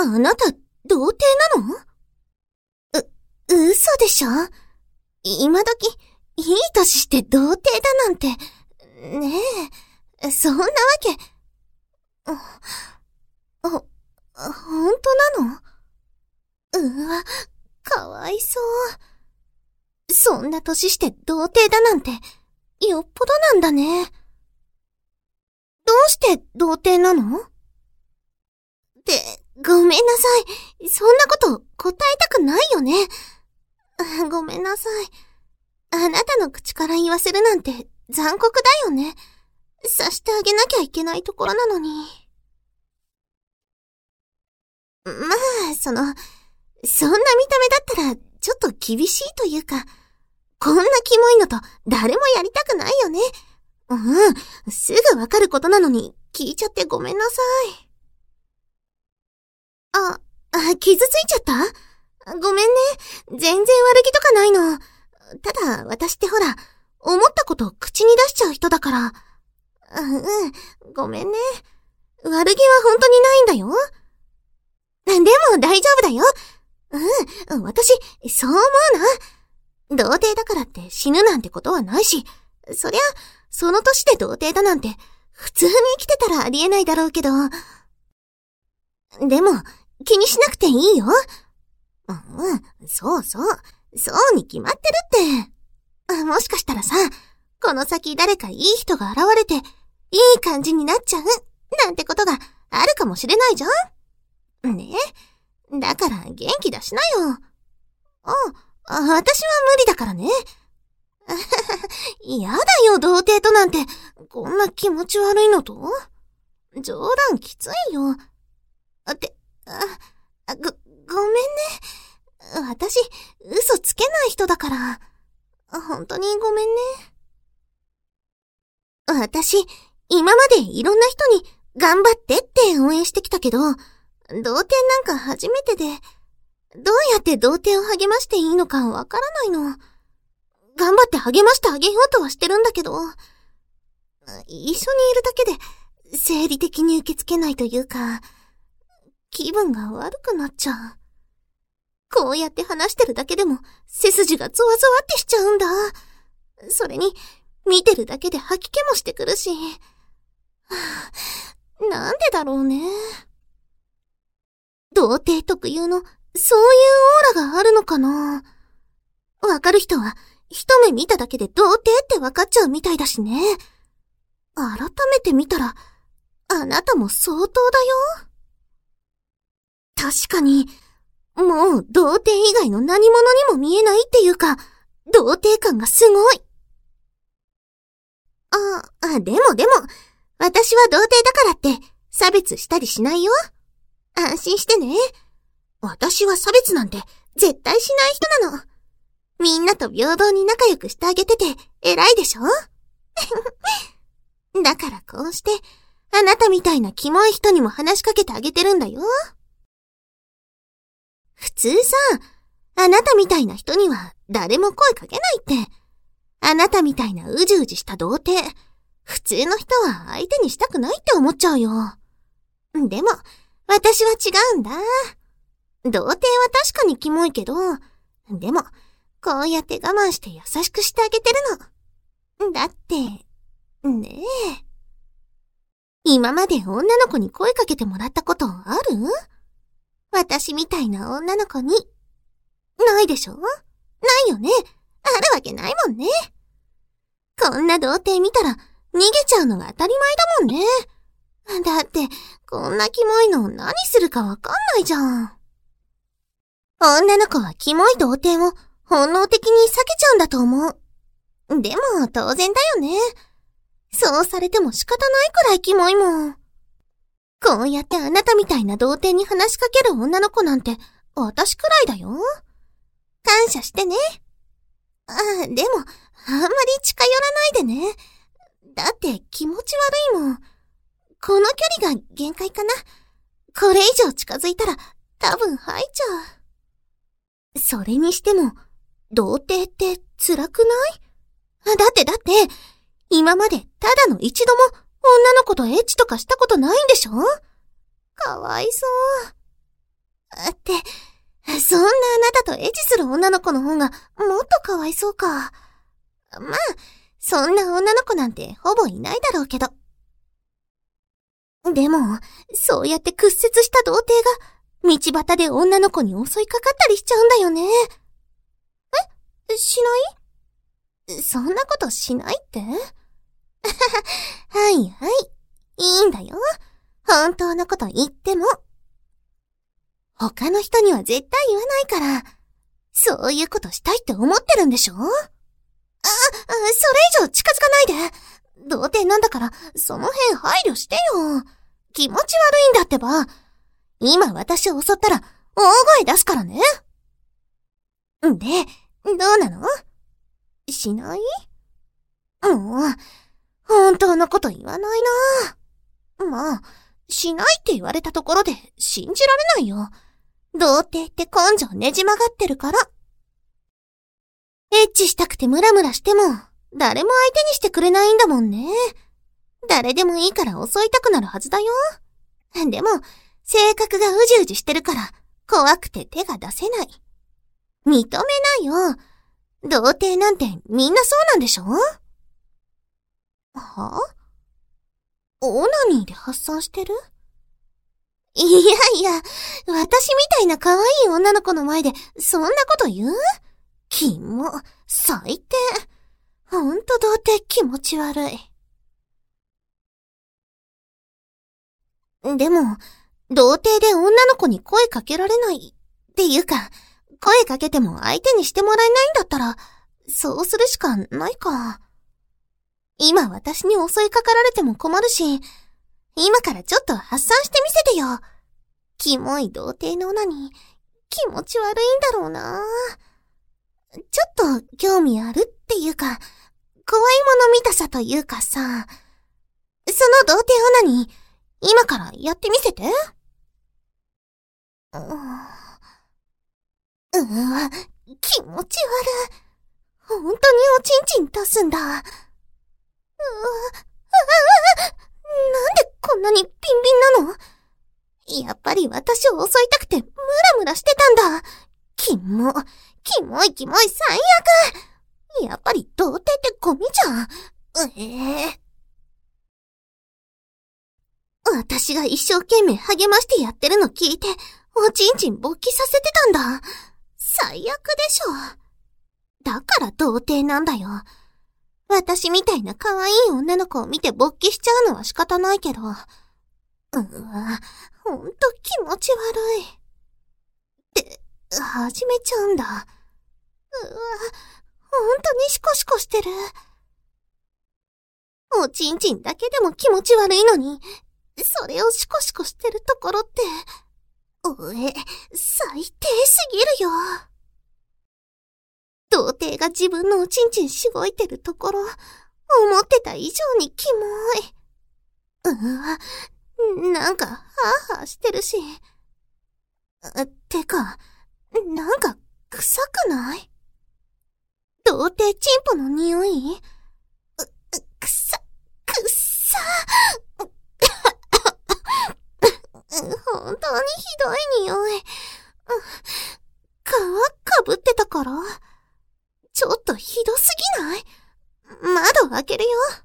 あなた、童貞なの？嘘でしょ？今時、いい歳して童貞だなんて、ねえ、そんなわけ。本当なの？わ、かわいそう。そんな歳して童貞だなんて、よっぽどなんだね。どうして童貞なの？ごめんなさい。そんなこと答えたくないよね。ごめんなさい。あなたの口から言わせるなんて残酷だよね。さしてあげなきゃいけないところなのに。まあ、そんな見た目だったらちょっと厳しいというか、こんなキモいのと誰もやりたくないよね。すぐわかることなのに聞いちゃってごめんなさい。傷ついちゃった？ごめんね。全然悪気とかないの。ただ、私ってほら、思ったことを口に出しちゃう人だから。ごめんね。悪気は本当にないんだよ。でも大丈夫だよ。私、そう思うな。童貞だからって死ぬなんてことはないし、そりゃ、その年で童貞だなんて、普通に生きてたらありえないだろうけど。でも、気にしなくていいよ。そうに決まってるって。もしかしたらさ、この先誰かいい人が現れて、いい感じになっちゃう、なんてことがあるかもしれないじゃん？ねえ。だから元気出しなよ。私は無理だからね。やだよ、童貞となんて、こんな気持ち悪いのと？冗談きついよ。ごめんね。私、嘘つけない人だから。本当にごめんね。私、今までいろんな人に頑張ってって応援してきたけど、童貞なんか初めてで、どうやって童貞を励ましていいのかわからないの。頑張って励ましてあげようとはしてるんだけど、一緒にいるだけで生理的に受け付けないというか、気分が悪くなっちゃう。こうやって話してるだけでも背筋がゾワゾワってしちゃうんだ。それに、見てるだけで吐き気もしてくるし。なんでだろうね。童貞特有の、そういうオーラがあるのかな。わかる人は、一目見ただけで童貞ってわかっちゃうみたいだしね。改めて見たら、あなたも相当だよ。確かに、もう童貞以外の何者にも見えないっていうか、童貞感がすごい。でも、私は童貞だからって差別したりしないよ。安心してね。私は差別なんて絶対しない人なの。みんなと平等に仲良くしてあげてて偉いでしょ？だからこうして、あなたみたいなキモい人にも話しかけてあげてるんだよ。普通さ、あなたみたいな人には誰も声かけないって。あなたみたいなうじうじした童貞、普通の人は相手にしたくないって思っちゃうよ。でも、私は違うんだ。童貞は確かにキモいけど、でも、こうやって我慢して優しくしてあげてるの。だって、ねえ。今まで女の子に声かけてもらったことある？私みたいな女の子に。ないでしょ？ないよね。あるわけないもんね。こんな童貞見たら逃げちゃうのが当たり前だもんね。だって、こんなキモいの何するかわかんないじゃん。女の子はキモい童貞を本能的に避けちゃうんだと思う。でも当然だよね。そうされても仕方ないくらいキモいもん。こうやってあなたみたいな童貞に話しかける女の子なんて私くらいだよ。感謝してね。でも、あんまり近寄らないでね。だって気持ち悪いもん。この距離が限界かな。これ以上近づいたら多分吐いちゃう。それにしても、童貞って辛くない？だって、今までただの一度も女の子とエッチとかしたことないんでしょ？かわいそそんなあなたとエッチする女の子の方がもっとかわいそうか。まあ、そんな女の子なんてほぼいないだろうけど。でも、そうやって屈折した童貞が道端で女の子に襲いかかったりしちゃうんだよね。しないそんなことしないってはいはい。いいんだよ。本当のこと言っても。他の人には絶対言わないから、そういうことしたいって思ってるんでしょ？それ以上近づかないで。童貞なんだから、その辺配慮してよ。気持ち悪いんだってば。今私を襲ったら、大声出すからね。で、どうなの？しない？もう、本当のこと言わないな。まあ、しないって言われたところで信じられないよ。童貞って根性ねじ曲がってるから。エッチしたくてムラムラしても、誰も相手にしてくれないんだもんね。誰でもいいから襲いたくなるはずだよ。でも、性格がうじうじしてるから、怖くて手が出せない。認めないよ。童貞なんてみんなそうなんでしょ？は？オナニーで発散してる？いや、私みたいな可愛い女の子の前でそんなこと言う？キモ、最低。ほんと童貞気持ち悪い。でも、童貞で女の子に声かけられないっていうか、声かけても相手にしてもらえないんだったら、そうするしかないか。今私に襲いかかられても困るし、今からちょっと発散してみせてよ。キモい童貞の女に気持ち悪いんだろうな。ちょっと興味あるっていうか、怖いもの見たさというかさ、その童貞女に今からやってみせて。気持ち悪い。本当におちんちん出すんだ。なんでこんなにビンビンなの？やっぱり私を襲いたくてムラムラしてたんだ。キモい最悪。やっぱり童貞ってゴミじゃん。私が一生懸命励ましてやってるの聞いて、おちんちん勃起させてたんだ。最悪でしょ。だから童貞なんだよ。私みたいな可愛い女の子を見て勃起しちゃうのは仕方ないけど。ほんと気持ち悪い。って、始めちゃうんだ。ほんとにシコシコしてる。おちんちんだけでも気持ち悪いのに、それをシコシコしてるところって、最低すぎるよ。童貞が自分のおちんちんしごいてるところ、思ってた以上にキモい。なんか、ハーハーしてるし。てか、なんか、臭くない？童貞チンポの匂い？くさ。本当にひどい匂い。皮かぶってたから？ちょっとひどすぎない？窓開けるよ。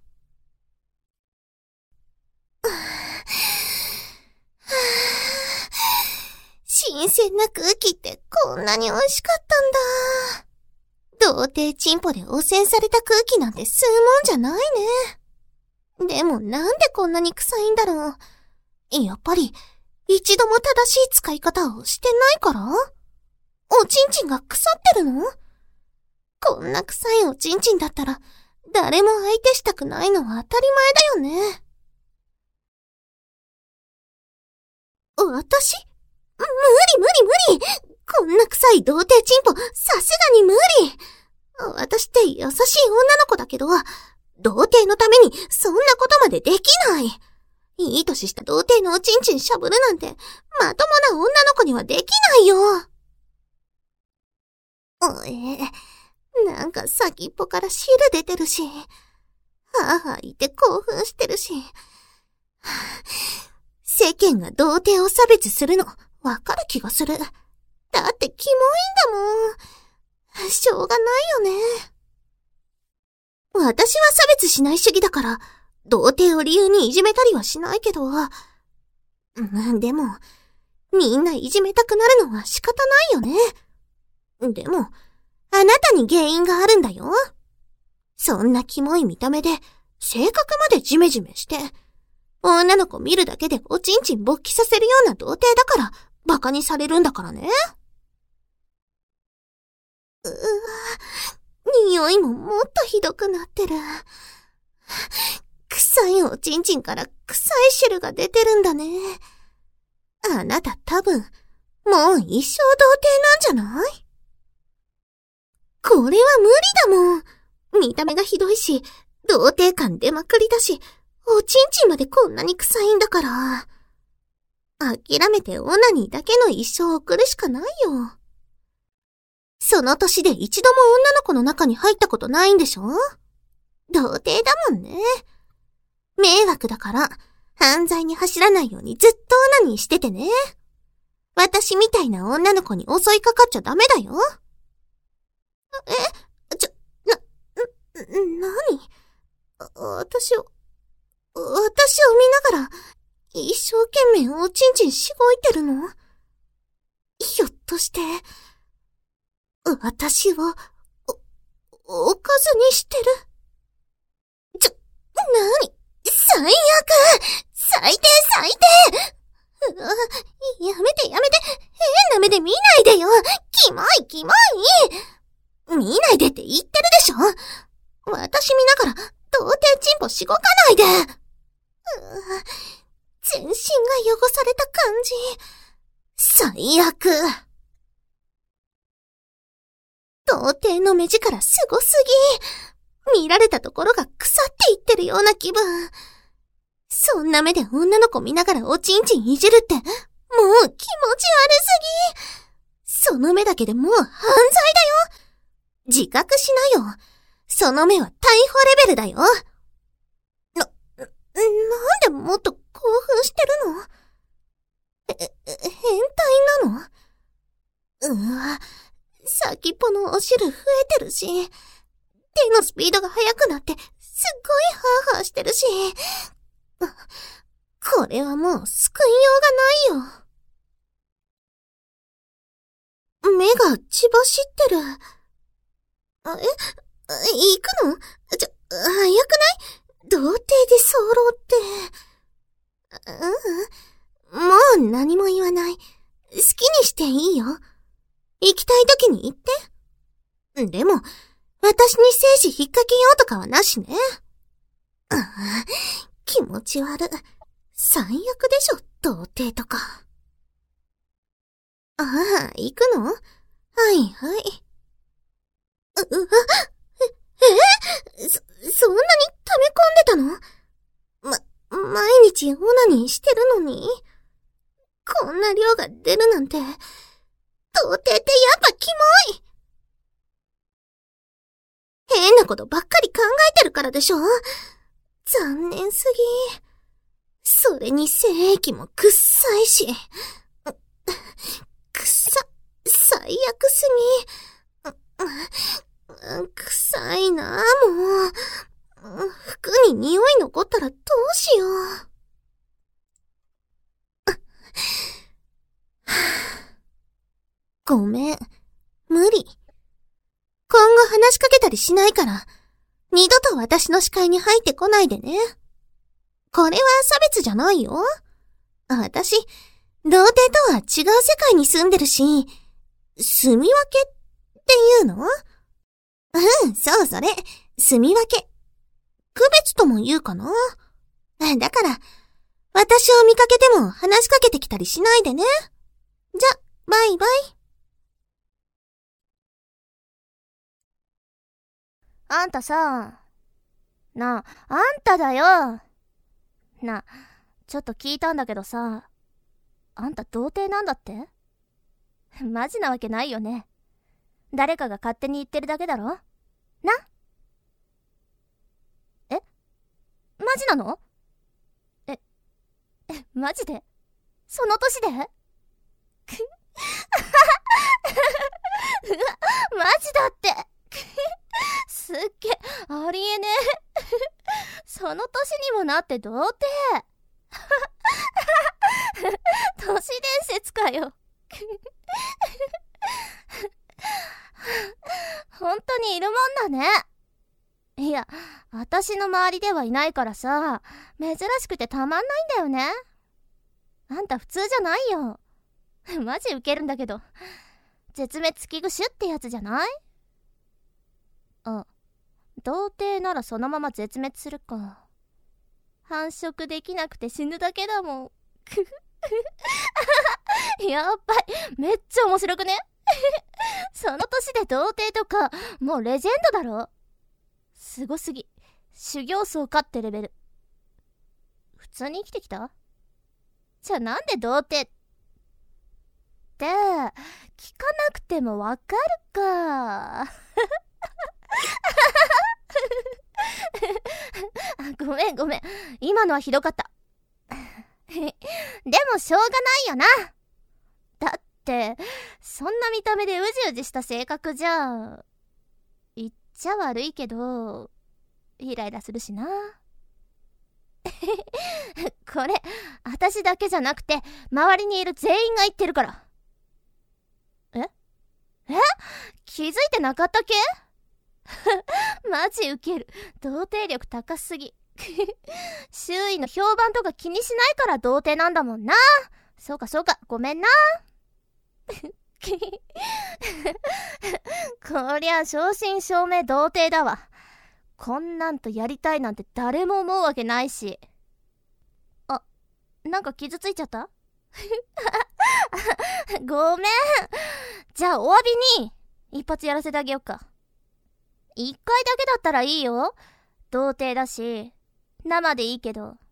新鮮な空気ってこんなに美味しかったんだ。童貞チンポで汚染された空気なんて吸うもんじゃないね。でもなんでこんなに臭いんだろう。やっぱり一度も正しい使い方をしてないから？おちんちんが腐ってるの？こんな臭いおちんちんだったら誰も相手したくないのは当たり前だよね。私？無理。こんな臭い童貞チンポ、さすがに無理。私って優しい女の子だけど、童貞のためにそんなことまでできない。いい年した童貞のおちんちんしゃぶるなんて、まともな女の子にはできないよ。なんか先っぽから汁出てるし、母いて興奮してるし、世間が童貞を差別するの、 わかる気がする。だってキモいんだもん。しょうがないよね。私は差別しない主義だから、童貞を理由にいじめたりはしないけど、でも、みんないじめたくなるのは仕方ないよね。でも、あなたに原因があるんだよ。そんなキモい見た目で、性格までジメジメして、女の子見るだけでおちんちん勃起させるような童貞だから、バカにされるんだからね。匂いももっとひどくなってる。臭いおちんちんから臭い汁が出てるんだね。あなた多分、もう一生童貞なんじゃない？これは無理だもん。見た目がひどいし、童貞感出まくりだし、おちんちんまでこんなに臭いんだから。諦めてオナニーだけの一生を送るしかないよ。その年で一度も女の子の中に入ったことないんでしょ？童貞だもんね。迷惑だから、犯罪に走らないようにずっとオナニーしててね。私みたいな女の子に襲いかかっちゃダメだよ。何？私を見ながら、一生懸命おちんちんしごいてるの？ひょっとして、私を、おかずにしてる？何？最悪！最低！やめて、変な目で見ないでよ！キモい！見ないでって言ってるでしょ！私見ながら、童貞チンポしごかないで！全身が汚された感じ。最悪。童貞の目力すごすぎ。見られたところが腐っていってるような気分。そんな目で女の子見ながらおちんちんいじるって、もう気持ち悪すぎ。その目だけでもう犯罪だよ。自覚しなよ。その目は逮捕レベルだよ。なんでもっと興奮してるの？変態なの？先っぽのお汁増えてるし、手のスピードが速くなってすっごいハーハーしてるし、これはもう救いようがないよ。目が血走ってる。行くの？早くない？童貞で候って。もう何も言わない。好きにしていいよ。行きたい時に行って。でも、私に精子引っ掛けようとかはなしね。気持ち悪。最悪でしょ、童貞とか。行くの？はいはい。そんなに溜め込んでたの？毎日オナニーしてるのに？こんな量が出るなんて、童貞ってやっぱキモい！変なことばっかり考えてるからでしょ？残念すぎ。それに精液もくっさいし。最悪すぎ。臭いなぁ、もう。服に匂い残ったらどうしよう。ごめん。無理。今後話しかけたりしないから、二度と私の視界に入ってこないでね。これは差別じゃないよ。私、童貞とは違う世界に住んでるし、住み分けっていうの？そう、それ。住み分け。区別とも言うかな。だから、私を見かけても話しかけてきたりしないでね。じゃ、バイバイ。 あんたさ、あんただよ。ちょっと聞いたんだけどさ、あんた童貞なんだって？マジなわけないよね。誰かが勝手に言ってるだけだろ？な？マジなの？マジで？その年で？ マジだってすっげえ、ありえねえその年にもなって童貞都市伝説かよ本当にいるもんだね。いや、私の周りではいないからさ、珍しくてたまんないんだよね。あんた普通じゃないよ。マジウケるんだけど。絶滅危惧種ってやつじゃない？あ、童貞ならそのまま絶滅するか。繁殖できなくて死ぬだけだもん。やっぱりめっちゃ面白くねその年で童貞とかもうレジェンドだろ。すごすぎ。修行僧かってレベル。普通に生きてきた？じゃあなんで童貞って聞かなくてもわかるかごめん今のはひどかったでもしょうがないよな。だってそんな見た目でうじうじした性格じゃ言っちゃ悪いけどイライラするしなこれ私だけじゃなくて周りにいる全員が言ってるから。気づいてなかったっけマジウケる。童貞力高すぎ周囲の評判とか気にしないから童貞なんだもんな。そうかごめんなこりゃ正真正銘童貞だわ。こんなんとやりたいなんて誰も思うわけないし。あ、なんか傷ついちゃったごめん。じゃあお詫びに一発やらせてあげよっか。一回だけだったらいいよ。童貞だし生でいいけど。んなわ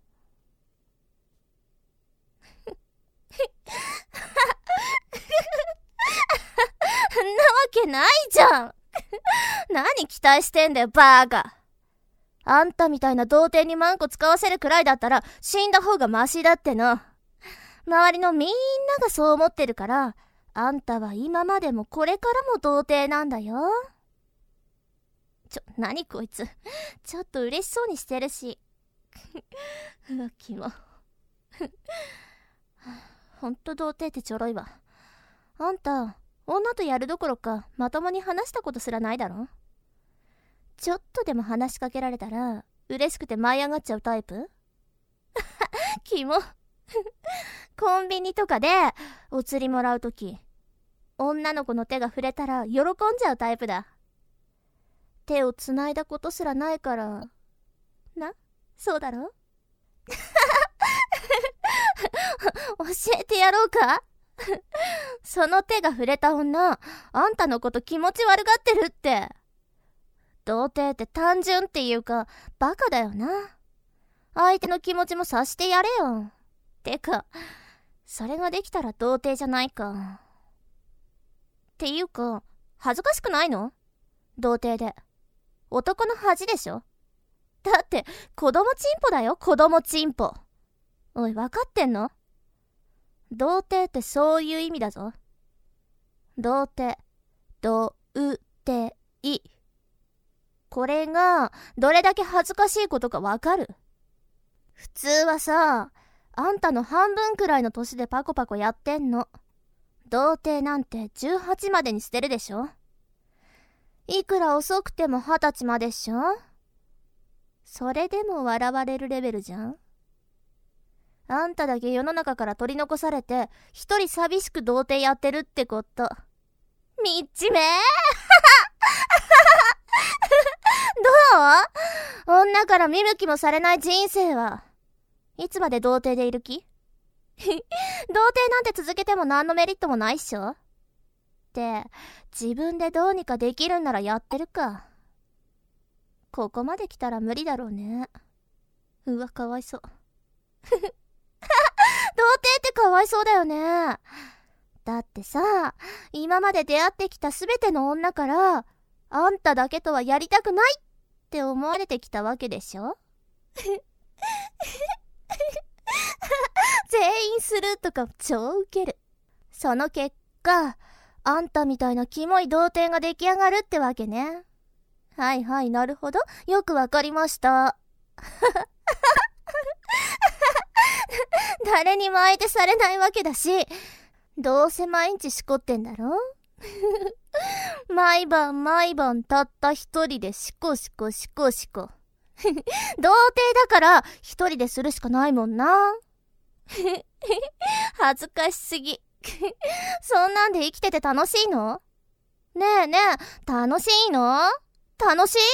けないじゃん何期待してんだよバーカ。あんたみたいな童貞にマンコ使わせるくらいだったら死んだ方がマシだっての。周りのみんながそう思ってるから、あんたは今までもこれからも童貞なんだよ。何こいつちょっと嬉しそうにしてるしうわキモほんと童貞ってちょろいわ。あんた女とやるどころかまともに話したことすらないだろ。ちょっとでも話しかけられたら嬉しくて舞い上がっちゃうタイプキモコンビニとかでお釣りもらうとき女の子の手が触れたら喜んじゃうタイプだ。手をつないだことすらないからな。そうだろ教えてやろうかその手が触れた女、あんたのこと気持ち悪がってるって。童貞って単純っていうかバカだよな。相手の気持ちも察してやれよ。てかそれができたら童貞じゃないか。っていうか恥ずかしくないの？童貞で男の恥でしょ。だって子供チンポだよ、子供チンポ。おい分かってんの？童貞ってそういう意味だぞ。童貞、どうてい。これがどれだけ恥ずかしいことかわかる？普通はさ、あんたの半分くらいの年でパコパコやってんの。童貞なんて18までに捨てるでしょ。いくら遅くても20歳までっしょ。それでも笑われるレベルじゃん。あんただけ世の中から取り残されて一人寂しく童貞やってるってこと。みっちめどう？女から見向きもされない人生はいつまで童貞でいる気？童貞なんて続けても何のメリットもないっしょ。って自分でどうにかできるんならやってるか。ここまで来たら無理だろうね。うわかわいそう童貞ってかわいそうだよね。だってさ、今まで出会ってきたすべての女からあんただけとはやりたくないって思われてきたわけでしょ全員するとか超ウケる。 その結果、あんたみたいなキモい童貞が出来上がるってわけね。はいはい、なるほど。よくわかりました。誰にも相手されないわけだし、どうせ毎日しこってんだろ。毎晩毎晩たった一人でシコシコシコシコ。童貞だから一人でするしかないもんな。恥ずかしすぎ。そんなんで生きてて楽しいの？ねえねえ、楽しいの？楽しい？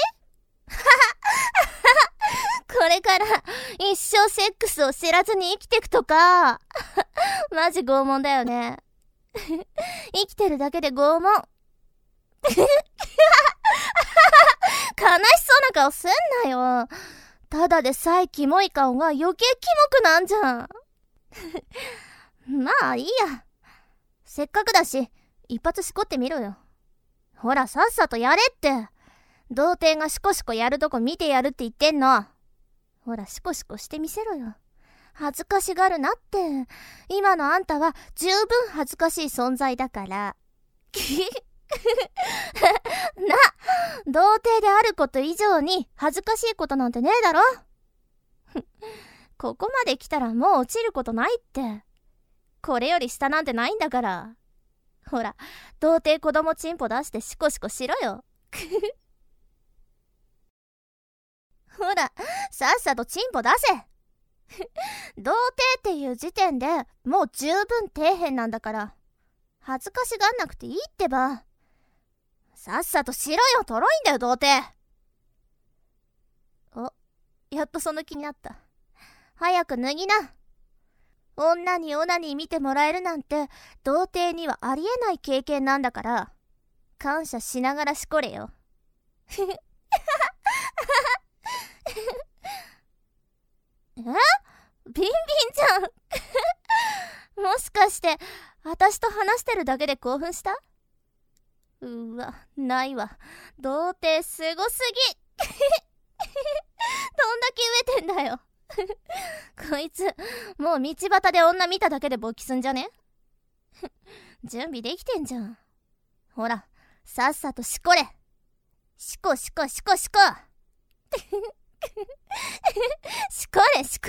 これから一生セックスを知らずに生きてくとか。マジ拷問だよね。生きてるだけで拷問。悲しそうな顔すんなよ。ただでさえキモい顔が余計キモくなんじゃん。まあいいや。せっかくだし一発しこってみろよ。ほらさっさとやれって。童貞がシコシコやるとこ見てやるって言ってんの。ほらシコシコしてみせろよ。恥ずかしがるなって。今のあんたは十分恥ずかしい存在だから。童貞であること以上に恥ずかしいことなんてねえだろ。ここまで来たらもう落ちることないって。これより下なんてないんだから。ほら、童貞子供チンポ出してシコシコしろよ。ほら、さっさとチンポ出せ。童貞っていう時点でもう十分底辺なんだから。恥ずかしがんなくていいってば。さっさとしろよ、とろいんだよ童貞。お、やっとその気になった。早く脱ぎな。女にオナニー見てもらえるなんて童貞にはありえない経験なんだから、感謝しながらしこれよ。ビンビンじゃん。もしかして私と話してるだけで興奮した？うわ、ないわ。童貞すごすぎ。どんだけ飢えてんだよ。こいつもう道端で女見ただけで勃起すんじゃね？準備できてんじゃん。ほら、さっさとしこれ。しこしこしこしこ。しこれしこ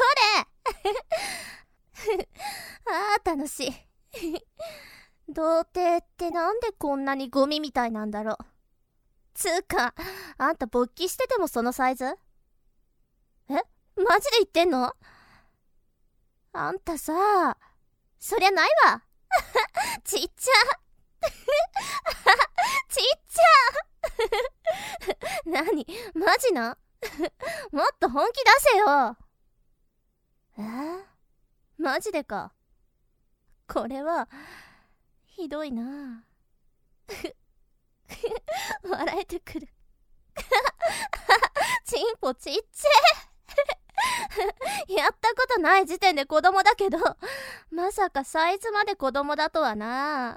れ。あー楽しい。童貞ってなんでこんなにゴミみたいなんだろう。つうか、あんた勃起しててもそのサイズ？え？マジで言ってんの？あんたさ、そりゃないわ。ちっちゃ。ちっちゃ。何？マジな？もっと本気出せよ。マジでか。これはひどいな。笑えてくる。チンポちっちゃ。やったことない時点で子供だけど、まさかサイズまで子供だとはな。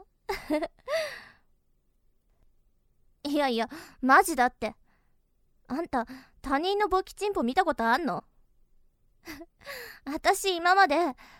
いやいや、マジだって。あんた他人の勃起チンポ見たことあんの？私今まで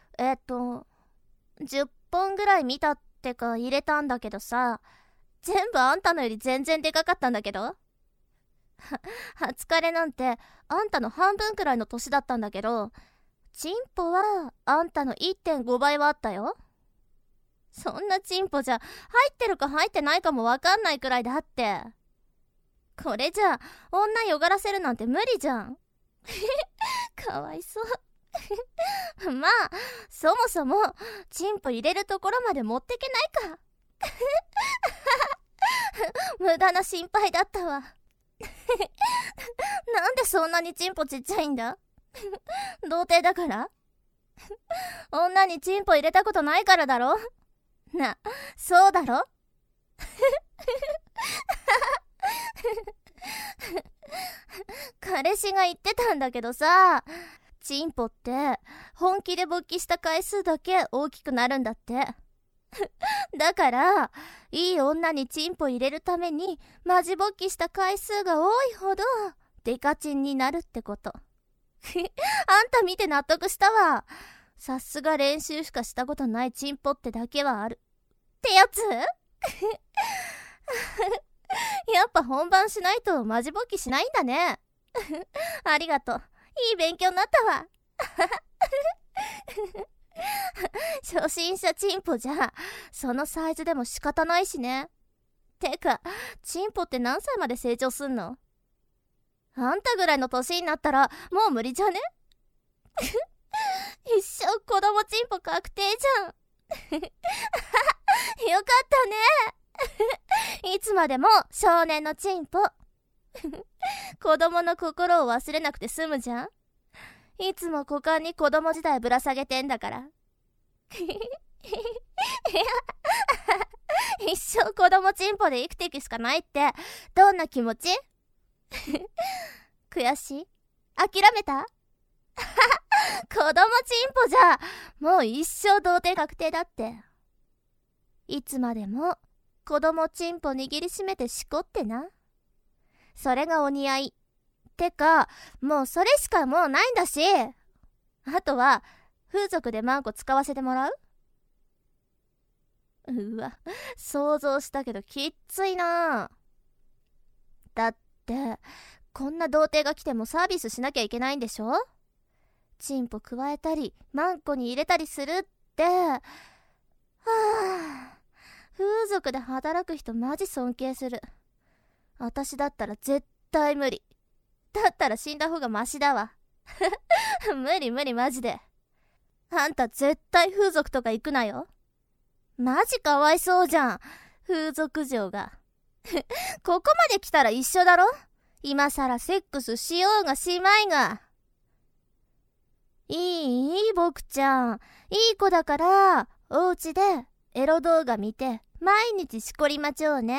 10本ぐらい見たってか入れたんだけどさ、全部あんたのより全然でかかったんだけど。初カレなんてあんたの半分くらいの年だったんだけど、チンポはあんたの 1.5 倍はあったよ。そんなチンポじゃ入ってるか入ってないかもわかんないくらいだって。これじゃ女よがらせるなんて無理じゃん。かわいそう。まあそもそもチンポ入れるところまで持ってけないか。無駄な心配だったわ。なんでそんなにチンポちっちゃいんだ？童貞だから？女にチンポ入れたことないからだろ？な、そうだろ？彼氏が言ってたんだけどさ、チンポって本気で勃起した回数だけ大きくなるんだって。だからいい女にチンポ入れるためにマジ勃起した回数が多いほどデカチンになるってこと。あんた見て納得したわ。さすが練習しかしたことないチンポってだけはある。 ってやつやっぱ本番しないとマジ勃起しないんだね。ありがとう。いい勉強になったわ。初心者チンポじゃそのサイズでも仕方ないしね。てかチンポって何歳まで成長すんの？あんたぐらいの年になったらもう無理じゃね？一生子供チンポ確定じゃん。よかったね。いつまでも少年のチンポ。子供の心を忘れなくて済むじゃん。いつも股間に子供時代ぶら下げてんだから。一生子供チンポで生きていくしかないってどんな気持ち？悔しい？諦めた？子供チンポじゃもう一生童貞確定だって。いつまでも子供チンポ握りしめてしこってな。それがお似合い。てかもうそれしかもうないんだし、あとは風俗でマンコ使わせてもらう？うわ、想像したけどきっついな。だってこんな童貞が来てもサービスしなきゃいけないんでしょ？チンポ加えたりマンコに入れたりするって。はあ、風俗で働く人マジ尊敬する。私だったら絶対無理。だったら死んだ方がマシだわ。無理無理マジで。あんた絶対風俗とか行くなよ。マジかわいそうじゃん、風俗嬢が。ここまで来たら一緒だろ。今さらセックスしようがしまいが。いい僕ちゃん、いい子だからお家でエロ動画見て毎日しこりまちょうね。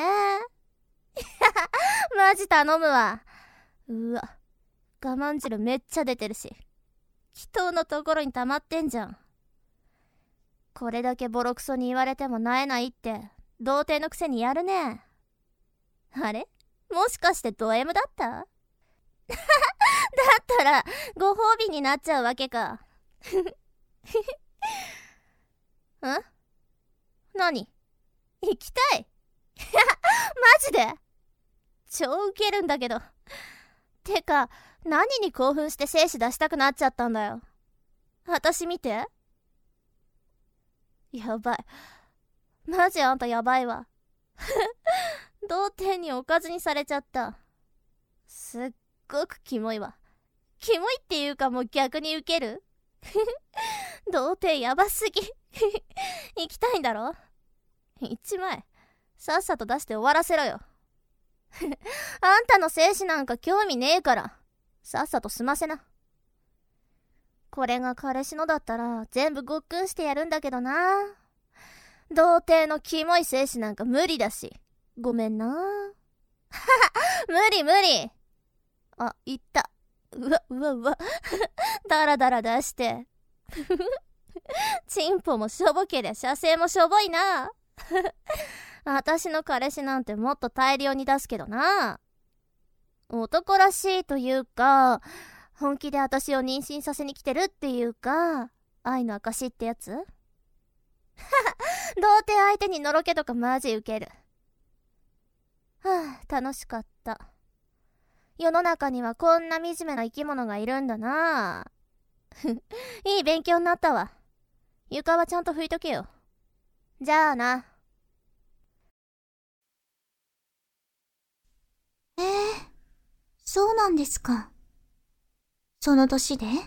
マジ頼むわ。うわ、我慢汁めっちゃ出てるし、祈祷のところに溜まってんじゃん。これだけボロクソに言われてもなえないって童貞のくせにやるね。あれ、もしかしてド M だった？だったらご褒美になっちゃうわけか。ん？何？行きたい？マジで？超ウケるんだけど。てか何に興奮して精子出したくなっちゃったんだよ。私見て。やばい、マジあんたやばいわ。童貞におかずにされちゃった。すっごくキモいわ。キモいっていうかもう逆にウケる。童貞やばすぎ。行きたいんだろ。1枚さっさと出して終わらせろよ。あんたの精子なんか興味ねえからさっさと済ませな。これが彼氏のだったら全部ごっくんしてやるんだけどな。童貞のキモい精子なんか無理だし、ごめんな。無理無理。あ、いった。うわだらだら出して。チンポもしょぼけりゃ射精もしょぼいな。私の彼氏なんてもっと大量に出すけどな。男らしいというか、本気で私を妊娠させに来てるっていうか、愛の証ってやつ。童貞相手にのろけとかマジウケる。はあ、楽しかった。世の中にはこんな惨めな生き物がいるんだな。いい勉強になったわ。床はちゃんと拭いとけよ。じゃあな。 そうなんですか。その年で？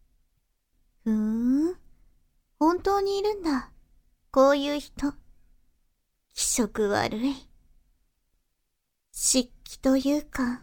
本当にいるんだ。こういう人。気色悪い。湿気というか、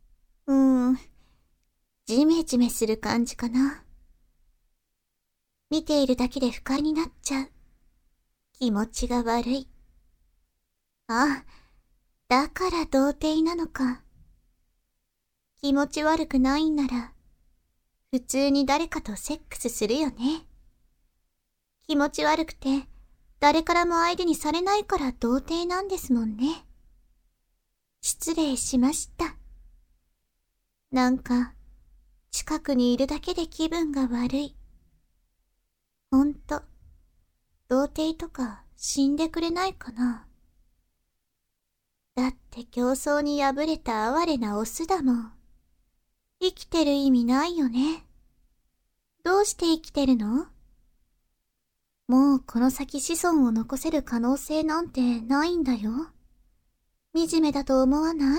ジメジメする感じかな。見ているだけで不快になっちゃう。気持ちが悪い。あ、だから童貞なのか。気持ち悪くないんなら、普通に誰かとセックスするよね。気持ち悪くて、誰からも相手にされないから童貞なんですもんね。失礼しました。なんか、近くにいるだけで気分が悪い。ほんと、 童貞とか死んでくれないかな。だって競争に敗れた哀れなオスだもん。生きてる意味ないよね。どうして生きてるの？もうこの先子孫を残せる可能性なんてないんだよ。惨めだと思わない？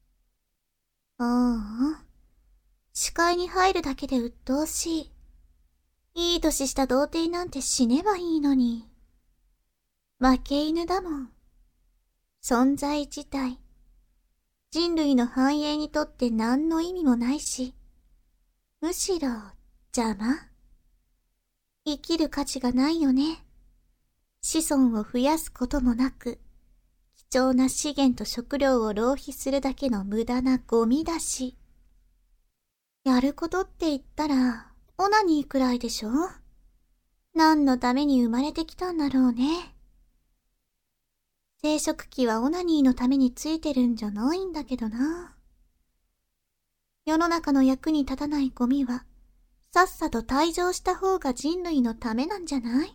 ああ、視界に入るだけで鬱陶しい。いい年した童貞なんて死ねばいいのに。負け犬だもん。存在自体、人類の繁栄にとって何の意味もないし、むしろ邪魔？生きる価値がないよね。子孫を増やすこともなく、貴重な資源と食料を浪費するだけの無駄なゴミだし。やることって言ったら、オナニーくらいでしょ？何のために生まれてきたんだろうね。生殖器はオナニーのためについてるんじゃないんだけどな。世の中の役に立たないゴミは、さっさと退場した方が人類のためなんじゃない？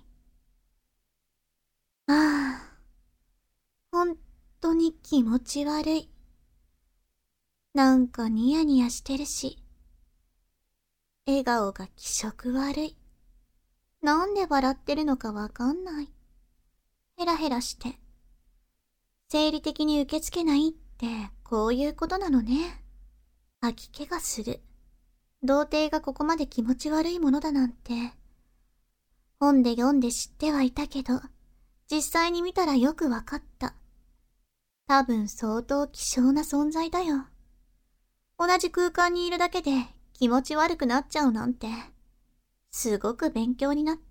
ああ、本当に気持ち悪い。なんかニヤニヤしてるし、笑顔が気色悪い。なんで笑ってるのかわかんない。ヘラヘラして。生理的に受け付けないってこういうことなのね。吐き気がする。童貞がここまで気持ち悪いものだなんて。本で読んで知ってはいたけど、実際に見たらよくわかった。多分相当希少な存在だよ。同じ空間にいるだけで気持ち悪くなっちゃうなんて、すごく勉強になった。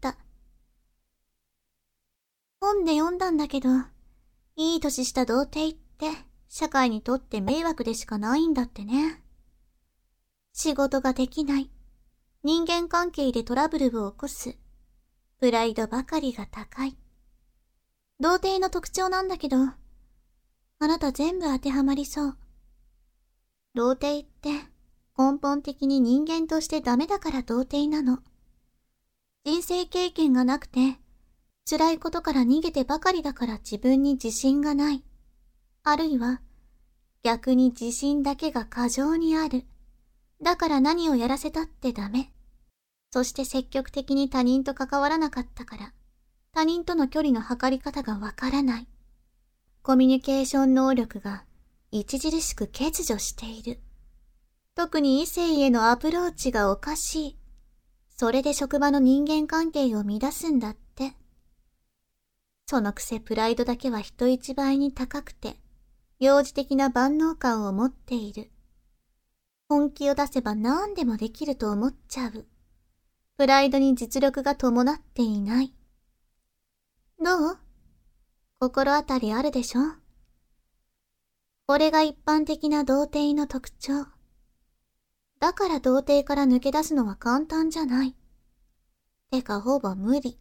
本で読んだんだけど、いい年した童貞って社会にとって迷惑でしかないんだってね。仕事ができない。人間関係でトラブルを起こす。プライドばかりが高い。童貞の特徴なんだけど、あなた全部当てはまりそう。童貞って根本的に人間としてダメだから童貞なの。人生経験がなくて、辛いことから逃げてばかりだから自分に自信がない。あるいは、逆に自信だけが過剰にある。だから何をやらせたってダメ。そして積極的に他人と関わらなかったから、他人との距離の測り方がわからない。コミュニケーション能力が著しく欠如している。特に異性へのアプローチがおかしい。それで職場の人間関係を乱すんだって。そのくせプライドだけは人一倍に高くて、幼児的な万能感を持っている。本気を出せば何でもできると思っちゃう。プライドに実力が伴っていない。どう？心当たりあるでしょ？これが一般的な童貞の特徴。だから童貞から抜け出すのは簡単じゃない。てかほぼ無理。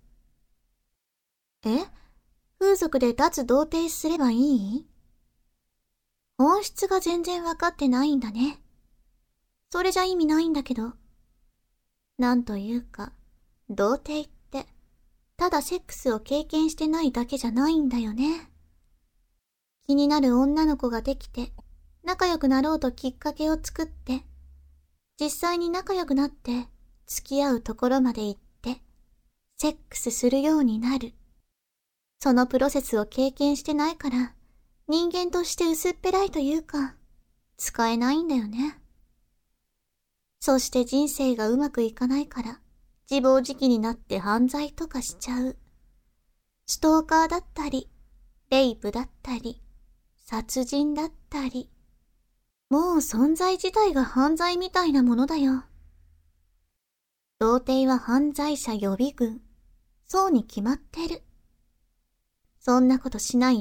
風俗で脱童貞すればいい？本質が全然わかってないんだね。それじゃ意味ないんだけど。なんというか、童貞って、ただセックスを経験してないだけじゃないんだよね。気になる女の子ができて、仲良くなろうときっかけを作って、実際に仲良くなって、付き合うところまで行って、セックスするようになる。そのプロセスを経験してないから、人間として薄っぺらいというか、使えないんだよね。そして人生がうまくいかないから、自暴自棄になって犯罪とかしちゃう。ストーカーだったり、レイプだったり、殺人だったり。もう存在自体が犯罪みたいなものだよ。童貞は犯罪者予備軍。そうに決まってる。そんなことしないって？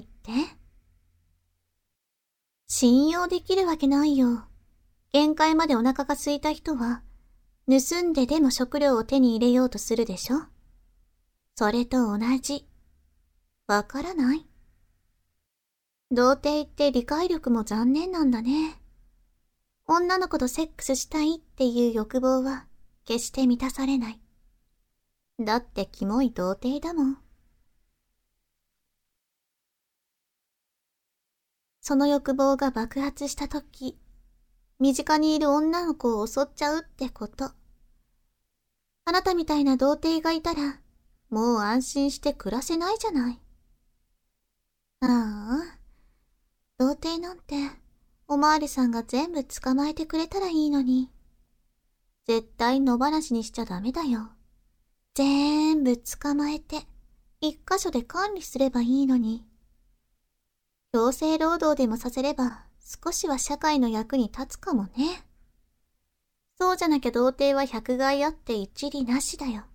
信用できるわけないよ。限界までお腹が空いた人は、盗んででも食料を手に入れようとするでしょ？それと同じ。わからない？童貞って理解力も残念なんだね。女の子とセックスしたいっていう欲望は決して満たされない。だってキモい童貞だもん。 その欲望が爆発したとき、身近にいる女の子を襲っちゃうってこと。あなたみたいな童貞がいたら、もう安心して暮らせないじゃない。ああ、童貞なんて、おまわりさんが全部捕まえてくれたらいいのに。絶対野放しにしちゃダメだよ。全部捕まえて、一箇所で管理すればいいのに。強制労働でもさせれば、少しは社会の役に立つかもね。そうじゃなきゃ童貞は百害あって一理なしだよ。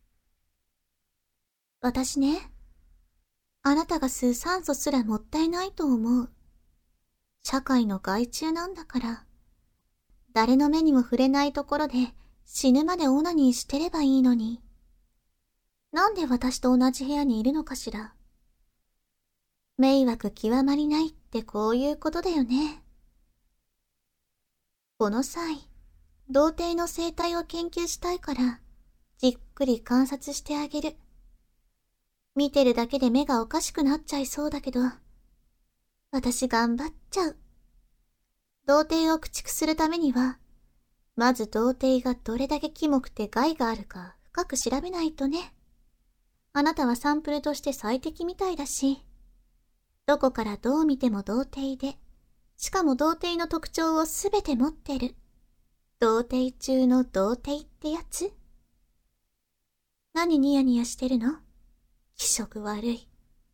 私ね、あなたが吸う酸素すらもったいないと思う。社会の害虫なんだから。誰の目にも触れないところで死ぬまでオナニーしてればいいのに。なんで私と同じ部屋にいるのかしら。迷惑極まりないってこういうことだよね。この際、童貞の生態を研究したいから、じっくり観察してあげる。見てるだけで目がおかしくなっちゃいそうだけど、私頑張っちゃう。童貞を駆逐するためには、まず童貞がどれだけキモくて害があるか深く調べないとね。あなたはサンプルとして最適みたいだし、どこからどう見ても童貞で、しかも童貞の特徴をすべて持ってる。童貞中の童貞ってやつ？何ニヤニヤしてるの？気色悪い。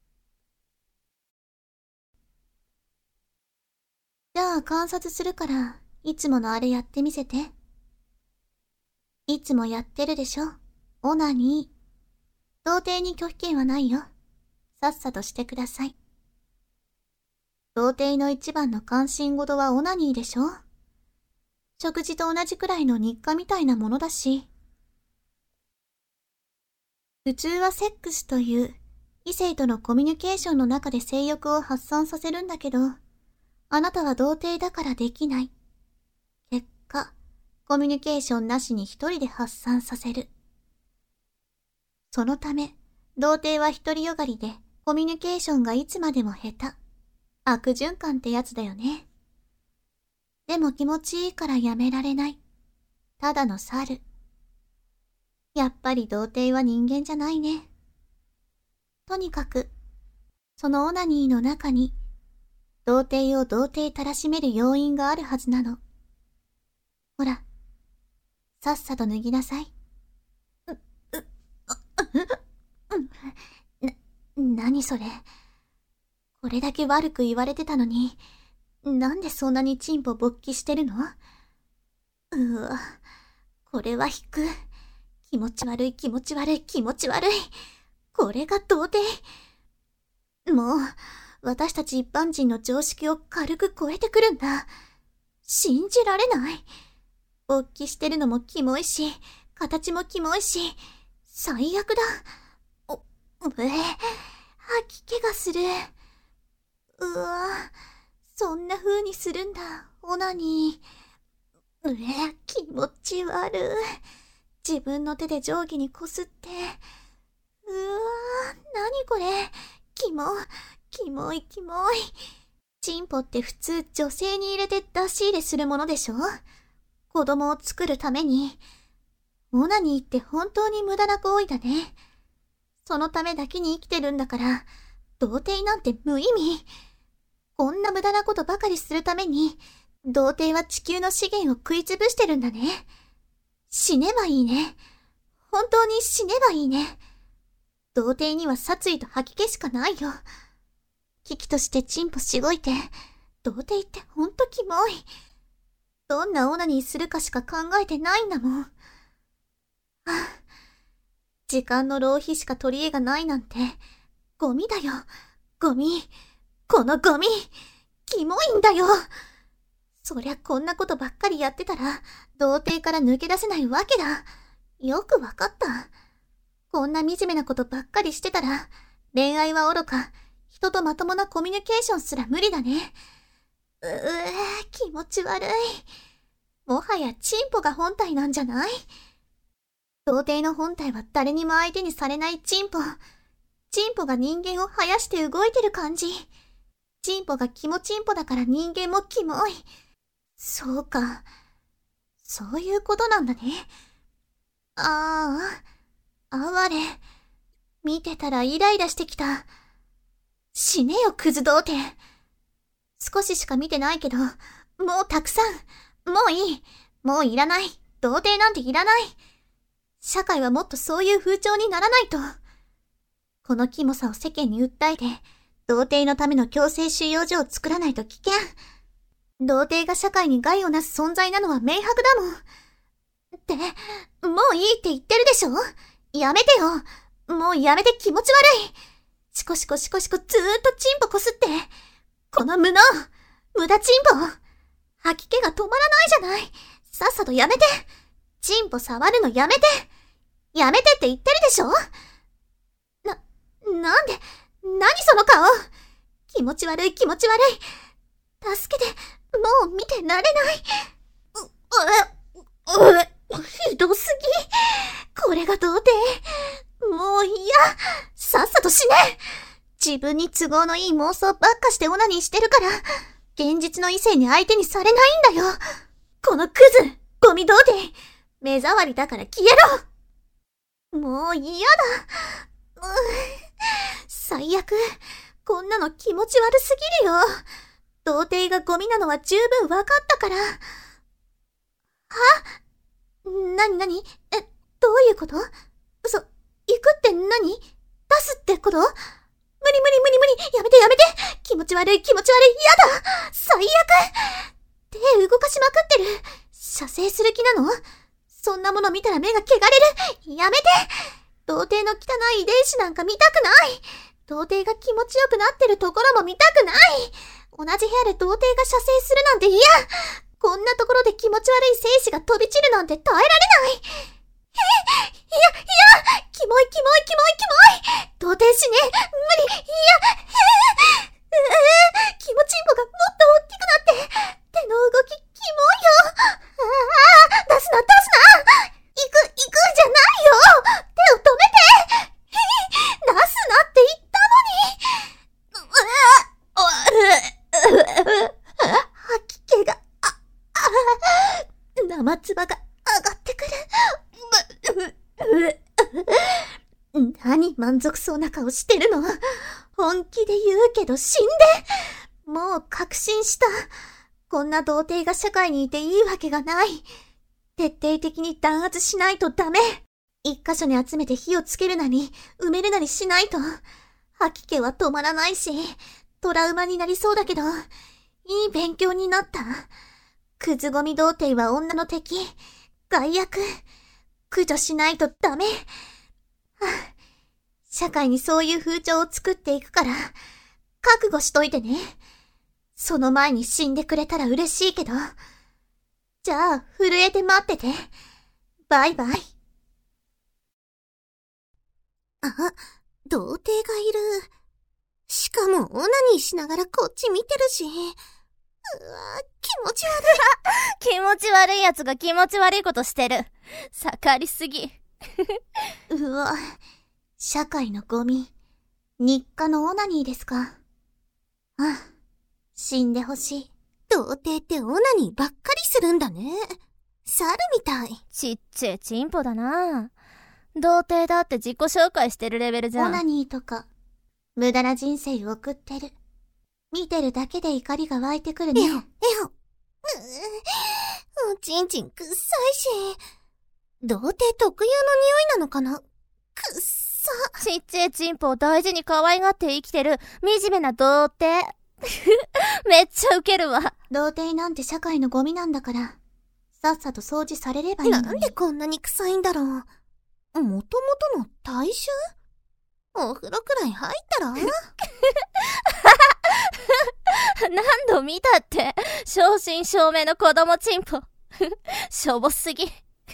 じゃあ観察するから、いつものあれやってみせて。いつもやってるでしょ？オナニー。童貞に拒否権はないよ。さっさとしてください。童貞の一番の関心事はオナニーでしょ？食事と同じくらいの日課みたいなものだし。普通はセックスという異性とのコミュニケーションの中で性欲を発散させるんだけど、あなたは童貞だからできない。結果、コミュニケーションなしに一人で発散させる。そのため、童貞は独りよがりでコミュニケーションがいつまでも下手。悪循環ってやつだよね。でも気持ちいいからやめられない。ただの猿。やっぱり童貞は人間じゃないね。とにかく、そのオナニーの中に、童貞を童貞たらしめる要因があるはずなの。ほら、さっさと脱ぎなさい。何それ。これだけ悪く言われてたのに、なんでそんなにチンポ勃起してるの？うわ、これは引く。気持ち悪い気持ち悪い気持ち悪い。これが童貞。もう、私たち一般人の常識を軽く超えてくるんだ。信じられない。勃起してるのもキモいし、形もキモいし、最悪だ。吐き気がする。うわ、そんな風にするんだ、オナニー。気持ち悪い。自分の手で定規にこすって。うわ、なにこれ。キモい。チンポって普通女性に入れて出し入れするものでしょ？子供を作るために。オナニーって本当に無駄な行為だね。そのためだけに生きてるんだから、童貞なんて無意味。こんな無駄なことばかりするために、童貞は地球の資源を食いつぶしてるんだね。死ねばいいね。本当に死ねばいいね。童貞には殺意と吐き気しかないよ。危機としてチンポしごいて、童貞ってほんとキモい。どんなオナニーするかしか考えてないんだもん。時間の浪費しか取り柄がないなんて、ゴミだよ。ゴミ。このゴミ。キモいんだよ。そりゃこんなことばっかりやってたら、童貞から抜け出せないわけだ。よくわかった。こんな惨めなことばっかりしてたら、恋愛は愚か、人とまともなコミュニケーションすら無理だね。気持ち悪い。もはやチンポが本体なんじゃない？童貞の本体は誰にも相手にされないチンポ。チンポが人間を生やして動いてる感じ。 チンポがキモチンポだから人間もキモい。そうか。そういうことなんだね。ああ、哀れ。見てたらイライラしてきた。死ねよ、クズ童貞。少ししか見てないけど、もうたくさん。もういい。もういらない。童貞なんていらない。社会はもっとそういう風潮にならないと。このキモさを世間に訴えて、童貞のための強制収容所を作らないと危険。童貞が社会に害をなす存在なのは明白だもん。って、もういいって言ってるでしょ？やめてよ。もうやめて気持ち悪い。シコシコシコシコずーっとチンポこすって。この無駄チンポ。吐き気が止まらないじゃない。さっさとやめて。チンポ触るのやめて。やめてって言ってるでしょ？なんで、何その顔。気持ち悪い気持ち悪い。助けて、もう見てられない。ひどすぎ。これが童貞。もう嫌。さっさと死ね。自分に都合のいい妄想ばっかしてオナニーしてるから、現実の異性に相手にされないんだよ。このクズ、ゴミ童貞。目障りだから消えろ。もう嫌だ。最悪。こんなの気持ち悪すぎるよ。童貞がゴミなのは十分分かったから。なにどういうこと？行くって何？出すってこと？無理。やめて。気持ち悪い。嫌だ。最悪。手動かしまくってる。射精する気なの？そんなもの見たら目が汚れる。やめて。童貞の汚い遺伝子なんか見たくない。童貞が気持ちよくなってるところも見たくない。同じ部屋で童貞が射精するなんて嫌。こんなところで気持ち悪い精子が飛び散るなんて耐えられない。キモい。童貞しね。無理。気持ちんぼがもっと大きくなって、手の動きキモいよ。出すな。行くじゃないよ。手を止めて。出すなって言ったのに。吐き気が、生唾が上がってくる。何満足そうな顔してるの？本気で言うけど死んで。もう確信した。こんな童貞が社会にいていいわけがない。徹底的に弾圧しないとダメ。一箇所に集めて火をつけるなり、埋めるなりしないと。吐き気は止まらないし、トラウマになりそうだけど、いい勉強になった。クズゴミ童貞は女の敵。害悪。駆除しないとダメ。社会にそういう風潮を作っていくから、覚悟しといてね。その前に死んでくれたら嬉しいけど。じゃあ、震えて待ってて。バイバイ。童貞がいる。しかもオナニーしながらこっち見てるし。気持ち悪い。 気持ち悪いやつが気持ち悪いことしてる。盛りすぎ。 社会のゴミ。日課のオナニーですか。死んでほしい。童貞ってオナニーばっかりするんだね。猿みたい。 ちっちゃいチンポだな。童貞だって自己紹介してるレベルじゃん。 オナニーとか、無駄な人生を送ってる。見てるだけで怒りが湧いてくるね。おちんちんくっさいし。童貞特有の匂いなのかな？くっさ。 ちっちゃいチンポを大事に可愛がって生きてる惨めな童貞。めっちゃウケるわ。 童貞なんて社会のゴミなんだから、さっさと掃除されればいいのに。なんでこんなに臭いんだろう。もともとの体臭？お風呂くらい入ったら何度見たって、正真正銘の子供チンポ。しょぼすぎ。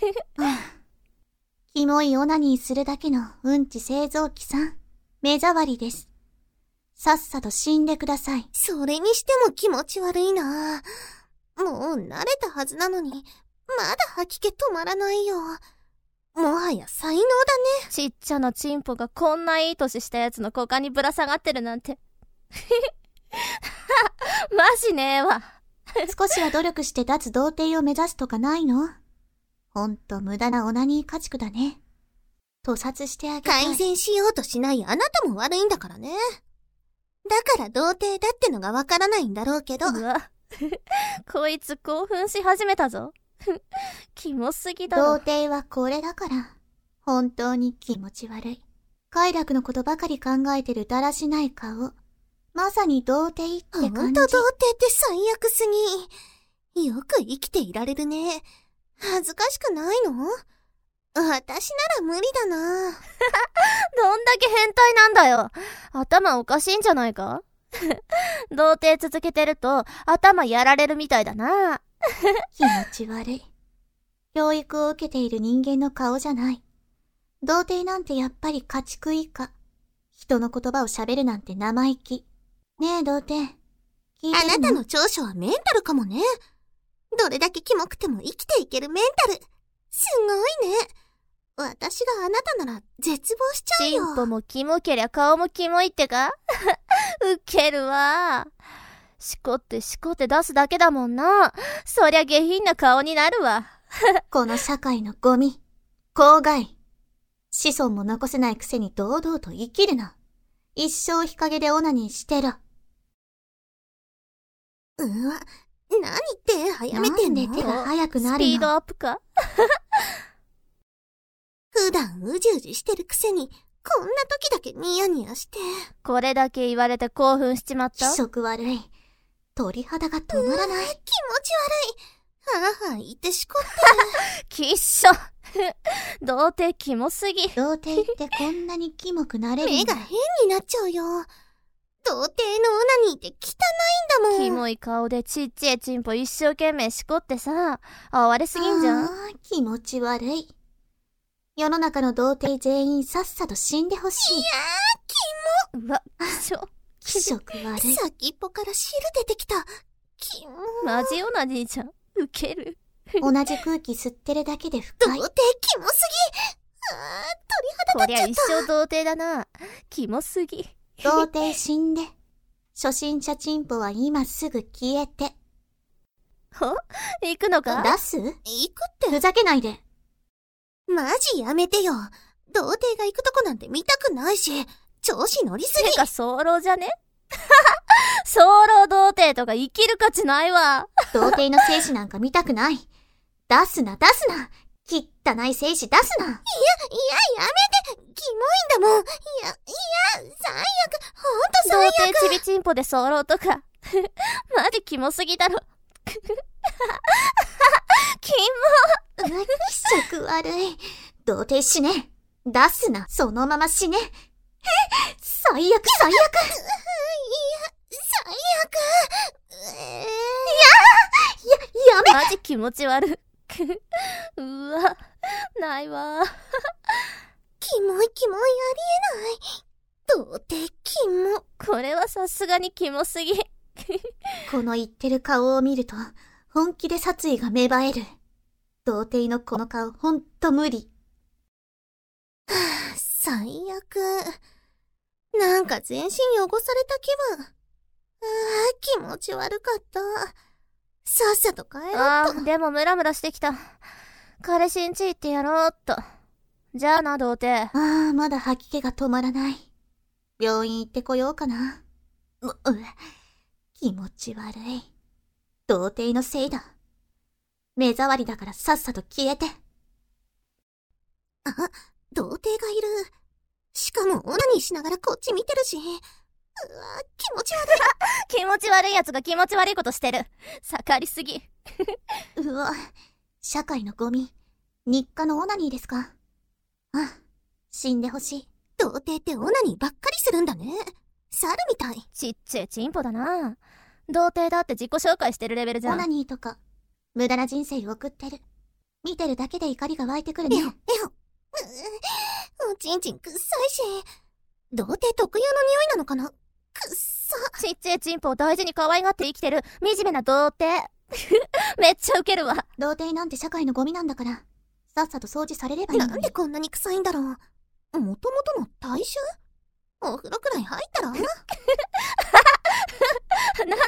キモいオナニーするだけのうんち製造機さん。目障りです。さっさと死んでください。それにしても気持ち悪いな。もう慣れたはずなのに、まだ吐き気止まらないよ。もはや才能だね。 ちっちゃなチンポがこんないい年したやつの股間にぶら下がってるなんて。 マジねえわ。 少しは努力して脱童貞を目指すとかないの？ほんと無駄なオナニー家畜だね。屠殺してあげたい。 改善しようとしないあなたも悪いんだからね。だから童貞だってのがわからないんだろうけど。 うわ。こいつ興奮し始めたぞ。キモすぎだろ。 童貞はこれだから。本当に気持ち悪い。快楽のことばかり考えてるだらしない顔。まさに童貞ってほん感じ。 と童貞って最悪すぎ。よく生きていられるね。恥ずかしくないの？私なら無理だな。 どんだけ変態なんだよ。頭おかしいんじゃないか？童貞続けてると頭やられるみたいだな。 気持ち悪い。教育を受けている人間の顔じゃない。童貞なんてやっぱり家畜以下。人の言葉を喋るなんて生意気。ねえ童貞。聞いてるの？ あなたの長所はメンタルかもね。どれだけキモくても生きていけるメンタル。すごいね。私があなたなら絶望しちゃうよ。 チンポもキモけりゃ顔もキモいってか？ウケるわ。しこって出すだけだもんな。そりゃ下品な顔になるわ。 この社会のゴミ。公害。子孫も残せないくせに堂々と生きるな。一生日陰でオナニーしてろ。 うわ、何って早めてんの？ なんで手が速くなるの？ スピードアップか？ 普段うじうじしてるくせに、こんな時だけニヤニヤして。 これだけ言われて興奮しちまった？ 気色悪い。鳥肌が止まらない。 気持ち悪い。はぁはぁ言ってしこって。 きっしょ。童貞キモすぎ。 童貞ってこんなにキモくなれるんだ。 目が変になっちゃうよ。童貞のオナニーって汚いんだもん。 キモい顔でちっちゃいチンポ一生懸命しこってさ、哀れすぎんじゃん。 気持ち悪い。世の中の童貞全員さっさと死んでほしい。 いやー、 うわ、きしょ。 気色悪い。 先っぽから汁出てきた。キモ。 マジオナニーじゃん。ウケる。 同じ空気吸ってるだけで不快。 童貞キモすぎ。鳥肌こりゃ一生童貞だな。キモすぎ。 童貞死んで。初心者チンポは今すぐ消えて。 行くのか？ 出す？ 行くって。 ふざけないで。 マジやめてよ。童貞が行くとこなんて見たくないし、調子乗りすぎ。 てか、早漏じゃね？早漏童貞とか生きる価値ないわ。 童貞の精子なんか見たくない。出すな、出すな。汚い精子出すな。 やめて。キモいんだもん。最悪。ほんと最悪。 童貞ちびチンポで早漏とか。マジキモすぎだろ。キモ。 気色悪い。童貞死ね。出すな。そのまま死ね。最悪、最悪。 最悪。 やめ。 マジ気持ち悪い。うわ、ないわ。 キモいありえない。童貞キモ。 これはさすがにキモすぎ。 この言ってる顔を見ると、本気で殺意が芽生える。童貞のこの顔、ほんと無理。 最悪。なんか全身汚された気分。気持ち悪かった。さっさと帰ろうと。 でもムラムラしてきた。彼氏んち行ってやろうっと。じゃあな、童貞。 まだ吐き気が止まらない。病院行ってこようかな。気持ち悪い。童貞のせいだ。目障りだからさっさと消えて。 童貞がいる。しかもオナニーしながらこっち見てるし。気持ち悪い。 気持ち悪いやつが気持ち悪いことしてる。盛りすぎ。 社会のゴミ。日課のオナニーですか？死んでほしい。 童貞ってオナニーばっかりするんだね。猿みたい。 ちっちゃいチンポだな。童貞だって自己紹介してるレベルじゃん。 オナニーとか、無駄な人生を送ってる。見てるだけで怒りが湧いてくるね。 おちんちんくっさいし。童貞特有の匂いなのかな？くっさ。 ちっちゃいチンポを大事に可愛がって生きてる惨めな童貞。めっちゃウケるわ。 童貞なんて社会のゴミなんだから、さっさと掃除されればいいのに。 なんでこんなに臭いんだろう。もともとの体臭？お風呂くらい入ったら？ なん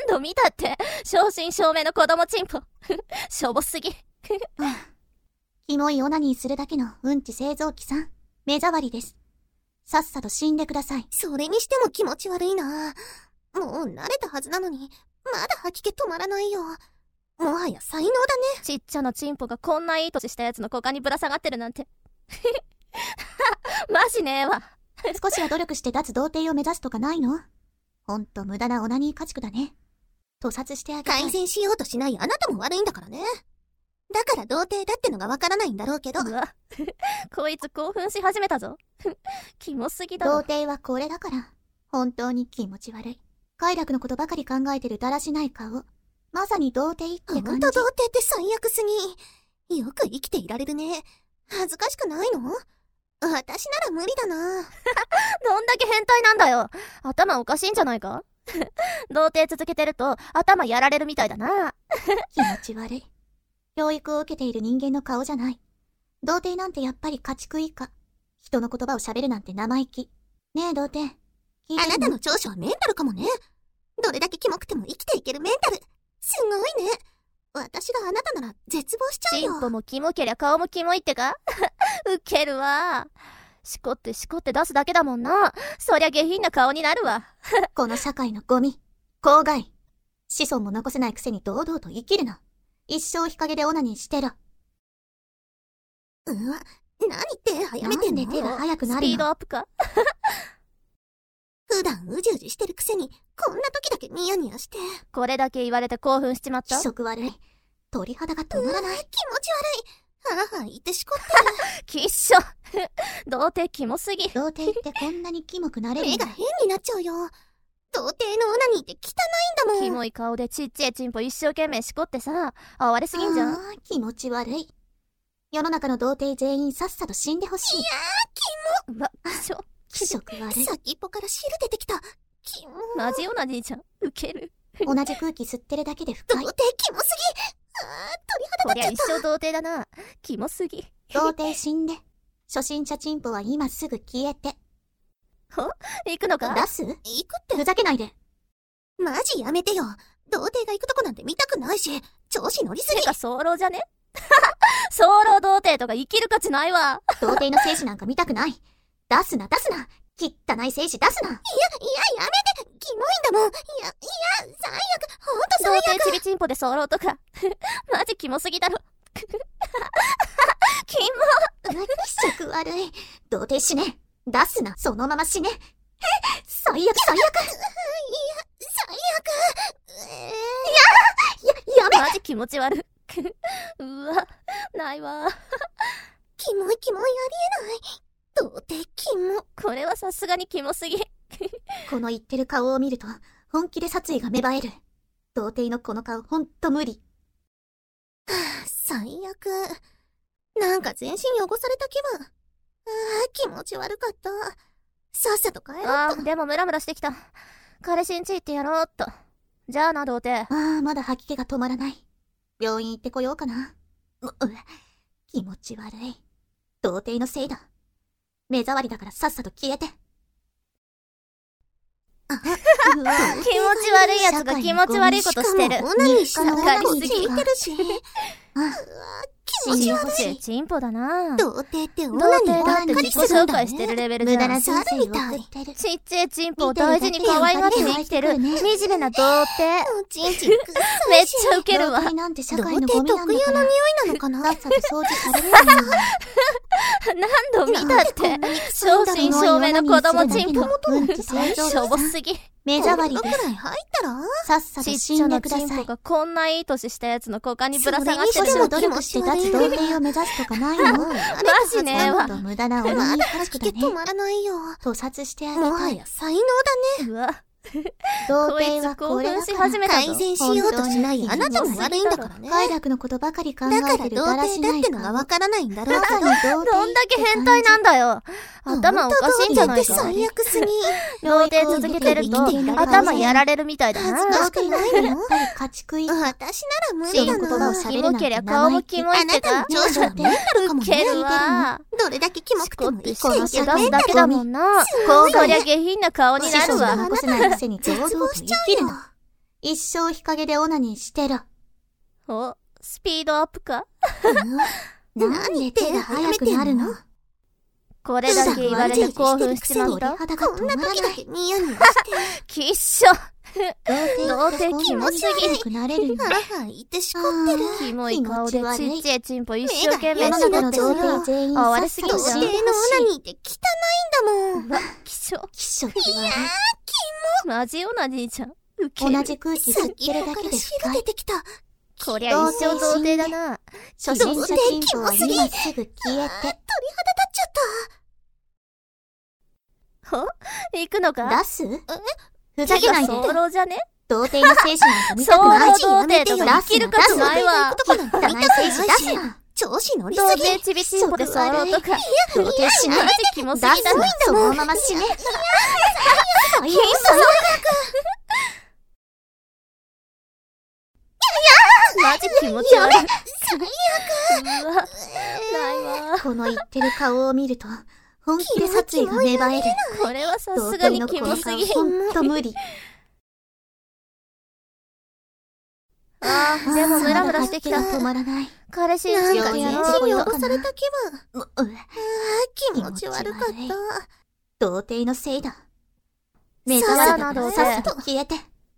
正真正銘の子供チンポ。しょぼすぎ。 キモいオナニーするだけのうんち製造機さん、目障りです。さっさと死んでください。 それにしても気持ち悪いな。もう慣れたはずなのに、まだ吐き気止まらないよ。もはや才能だね。 ちっちゃなチンポがこんないい年したやつの股間にぶら下がってるなんて。マジねえわ。 少しは努力して脱童貞を目指すとかないの？ほんと無駄なオナニー家畜だね。屠殺してあげたい。 改善しようとしないあなたも悪いんだからね。だから童貞だってのがわからないんだろうけど。 うわ、こいつ興奮し始めたぞ。キモすぎだろ。 童貞はこれだから。本当に気持ち悪い。快楽のことばかり考えてるだらしない顔。まさに童貞って感じ。 ほんと童貞って最悪すぎ。よく生きていられるね。恥ずかしくないの？私なら無理だな。 どんだけ変態なんだよ。頭おかしいんじゃないか？童貞続けてると頭やられるみたいだな。 気持ち悪い。教育を受けている人間の顔じゃない。童貞なんてやっぱり家畜以下。人の言葉を喋るなんて生意気。ねえ童貞。聞いてるの？ あなたの長所はメンタルかもね。どれだけキモくても生きていけるメンタル。すごいね。私があなたなら絶望しちゃうよ。 チンポもキモけりゃ顔もキモいってか？ウケるわ。しこって出すだけだもんな。そりゃ下品な顔になるわ。 この社会のゴミ。公害。子孫も残せないくせに堂々と生きるな。一生日陰でオナニーしてろ。 うわ、何って早めてんの？ なんで手が速くなスピーるの？ ドアップか？ 普段うじうじしてるくせに、こんな時だけニヤニヤして。 これだけ言われて興奮しちまっ気た？ 色悪い。鳥肌が止まらない。 気持ち悪い。はぁはぁ言ってしこってきっしょ。童貞キモすぎ。 童貞ってこんなにキモくなれるんだ。 目が変になっちゃうよ。童貞のオナニーって汚いんだもん。 キモい顔でちっちゃいチンポ一生懸命しこってさ、哀れすぎんじゃん。 気持ち悪い。世の中の童貞全員さっさと死んでほしい。 うわ、 気色悪い。 先っぽから汁出てきた。キモ。 マジオナニーじゃん。ウケる。 同じ空気吸ってるだけで童深い。 貞キモすぎ。鳥こりゃ肌立っちゃっ一生童貞だな。キモすぎ。 童貞死んで。初心者チンポは今すぐ消えて。 行くのか？ 出す？ た。行くってふざけないで。 マジやめてよ。童貞が行くとこなんて見たくないし、調子乗りすぎて。か早漏じゃね？早漏童貞とか生きる価値ないわ。 童貞の精子なんか見たくない。出すな出すな。汚い精子出すな。 やめて。キモいんだもん。最悪。ほんと童最悪。 貞ちびチンポで早漏とか。マジキモすぎだろ。キモ。 気色悪い。童貞死ね。出すな。そのまま死ね。最悪。 最悪。 やめ。 マジ気持ち悪い。うわ、ないわ。 キモいありえない。童貞キモ。 これはさすがにキモすぎ。 この言ってる顔を見ると、本気で殺意が芽生える。童貞のこの顔、ほんと無理。 最悪。なんか全身汚された気分。気持ち悪かった。さっさと帰ろうあー、でもムラムラしてきた。彼氏んち行ってやろうっと。じゃあな、童貞。 まだ吐き気が止まらない。病院行ってこようかな。気持ち悪い。童貞のせいだ。目障りだからさっさと消えて。 気持ち悪いやつが気持ち悪いことしてる。 しかもオナニーしながらわかりすぎ聞いてるし。気持ち悪い。 チンポだな。 童貞ってオ童ナニー貞だってばっかり自己紹するんだ介してるね。 レベルじゃん。 無駄な人生を送ってる。 ちっちゃいチンポを大事に可愛がって生きてる惨めな童貞。 おちんちんくっさめっいし。 ちゃウケるわ。 童貞なんて社童会の貞ゴミなんだから。 特有の匂いなのかな？ さっさと掃除されるように。 何度見たって正真正銘の子供チンポ。 うんち製造しょぼすぎ。 目障りでお風呂くらい入ったら？ さっさとちっ死んちゃなチでください。 ンポがこんないい年したやつの股間にぶら下がって少しる。 は努力して脱童貞を目指すとかないの？ マジねえわほんと無駄なオナまニーだ吐き家畜だね。 気止まらないよ。 屠殺してあげたいもはや。才能だね。 うわ、 童こい貞はつ興これ奮しだから始めたぞ。 改善しようとしないあなたも悪いんだからね。 快楽のことばかり考だからえてるだら童貞しない顔。 だってのがわからないんだろうまけど。 さに童貞どんだけ変態なんだよ。頭おかしいんじゃないか。 ほんと童貞って最悪すぎ。 童貞続けてると頭やられるみたいだな。 恥ずかしくないの？ やっぱり家畜以下。 私なら無理だ人の言葉をな。 キ喋るなんてモけりゃ顔もキモいあってかなたの。長所はメンタルかもね。 ウケるわ。 どれだけキモくても生きていしこってける出すだけだもんな。 ごいそりゃ下品な顔になる子孫もわ。 残せないくせに堂々と生きるの。 一生日陰でオナニーしてろ。 お、スピードアップか。 なんで手が速くなるの？ これだけ言われて興奮しちまった。 こんな時だけニヤニヤして。 きっしょ。童貞キモすぎ。 なれるよ。 言ってしこってる。 キモい顔でちっちゃいチンポ一生懸命世の中の童貞全員さ、 哀れすぎるじゃん。 童貞のオナニーって汚いんだもん。 きっしょ。 きっしょっていやー、 マジオナニーじゃん。ウケ同る。 じ空気吸ってるだけで血が不快。 出てきた。 こりゃ一生童貞だな。 初心者チンポは今すぐ消えて。 鳥肌立っちゃった。 行くのか？ 出す？ふざけないで。 早漏じゃね？ 童貞の精子なんか見たくない。 早漏童貞とか生きるかつないわ。 汚い精子出すな。 調子乗りすぎ。 童貞ちびチンポで早漏とか。 童貞死ね。 マジキモすぎだな。 そのまま死ね。最悪。 マジ気持ち悪い。うわ、ないわ。 この言ってる顔を見ると、本気で殺意が芽生える。 これはさ童すがに貞のキモすぎ。 ほんと無理。 ああ、でもムラムラしてきた。 止まらない。 彼氏になんかやろ全身うよ。 汚された気分。気持ち悪かった。 童貞のせいだ。目指させあな童さっさ貞。 と消えて。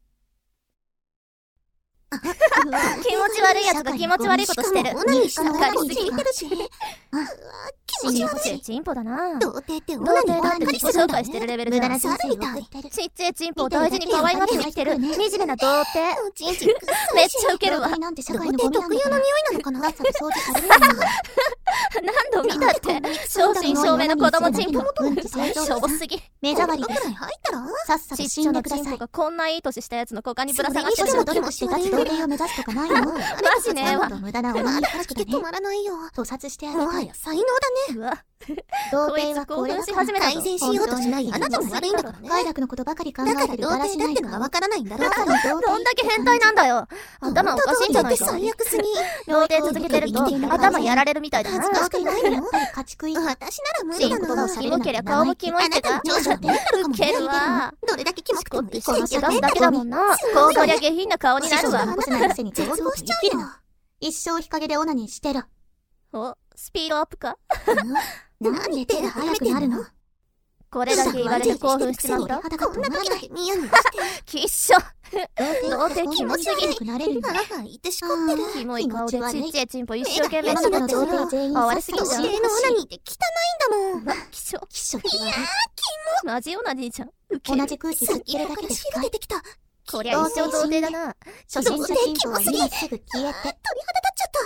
気持ち悪いやつが気持ち悪いことしてる。 オナニーしたのかりすぎ聞いてるし。気持ち悪い。 チンポだな。 童貞ってオ童ナニーばっ貞だって自己かりするんだ紹介してるレベルじゃ。 無駄なん人生を猿みたい送ってる。 ちっちゃいチンポを大事に可愛がって生きてる惨めな童貞。 おちんちんくっさいめっちゃウケるわ。 童貞なんて社童会のゴ貞特有のミなんだから。 匂いなのかな。 さっさと掃除されるんだ。 何度見たって正真正銘の子供チンポ。しょぼすぎ。 目障りでどくらい入ったらさっさと死ちっちゃんでください。 なチンポがこんないい年したやつの股間にぶら下がって少しる。 も努力して脱童貞を目指すとかないの？ マジねえわ。 無駄なオナニー活動で聞き止まらないよ。 屠殺してあげたいもはや。才能だね。 うわ、 童貞はこれだから。 こいつ興奮し始めたぞ改善しようとしないあなたも悪いんだからね。 快楽のことばかり考だからえてるだら童貞だっしないか。 てのがわからないんだろう。 まさに童貞どんだけ変態なんだよ。頭おかしいんじゃないか。 童貞って最悪すぎ。 童貞続けてると頭やられるみたいだな。 恥ずかしくないの？ やっぱり家畜いい。 私なら無チン理だな。 コがキモけりゃ顔もキモいってか。 あなたの上司は出てるかもウケるわ。 どれだけキモくても生きていこの出けばすだけだもんな。こうこりゃ下品な顔になるわ。 残せないくせに絶絶望しちゃうよ。 一生日陰でオナニーしてろ。 お、スピードアップか。 なんで手が速くなるの？ これだけ言われて興奮しちまった。 こんな時だけニヤニヤして。 きっしょ。童貞キモすぎ。 くなれるよ。 言ってしこってる。 キモい顔でちっちゃいチンポ一生懸命世の中の童貞全員哀れすぎるじゃん。 童貞のオナニーって汚いんだもん。 きっしょ。 きっしょって言われマジオナニーじゃん。ウケる同じ空気吸ってるだけで不快。 血が出てきた。 こりゃ一生童貞だな。 初心者チンポは今すぐ消えて。 鳥肌立っちゃった。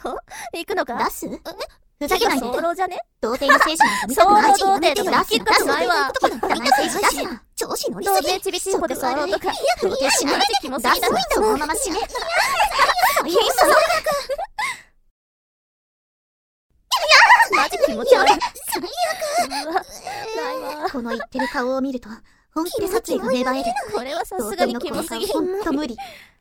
行くのか？ 出す？ふざけないで。 早漏じゃね？ 童貞の精子なんか見たくない。 早漏童貞とか生きるかつないわ。 汚い精子出すな。 調子乗り童すぎ。 貞ちびチンポで早漏とか。 童貞死ね。 マジキモすぎだな。 そのまま死ね。 マジ気持ち悪い。うわ、ないわ。 この言ってる顔を見ると、本気で殺意が芽生える。 これはさ童すが貞のこのにキモすぎ。 顔ほんと無理。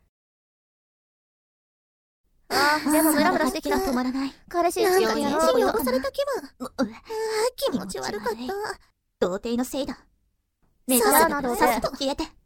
ああ、でもムラムラしてきた。 止まらない。 彼氏なんか一応やろうよ全身汚。された気分。気持ち悪かった。 童貞のせいだ。目さ指せあな童貞さっさと消えて。